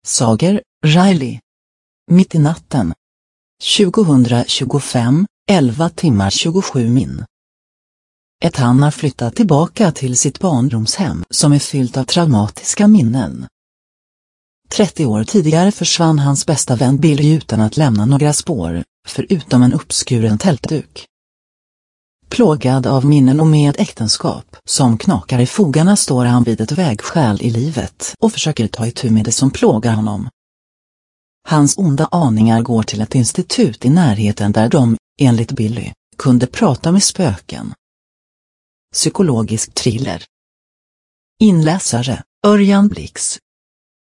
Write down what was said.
Sager, Riley. Mitt i natten. 2025, 11 timmar 27 min. Han har flyttat tillbaka till sitt barndomshem som är fyllt av traumatiska minnen. 30 år tidigare försvann hans bästa vän Billy utan att lämna några spår, förutom en uppskuren tältduk. Plågad av minnen och med äktenskap som knakar i fogarna står han vid ett vägskäl i livet och försöker ta itu med det som plågar honom. Hans onda aningar går till ett institut i närheten där de, enligt Billy, kunde prata med spöken. Psykologisk thriller. Inläsare, Örjan Blix.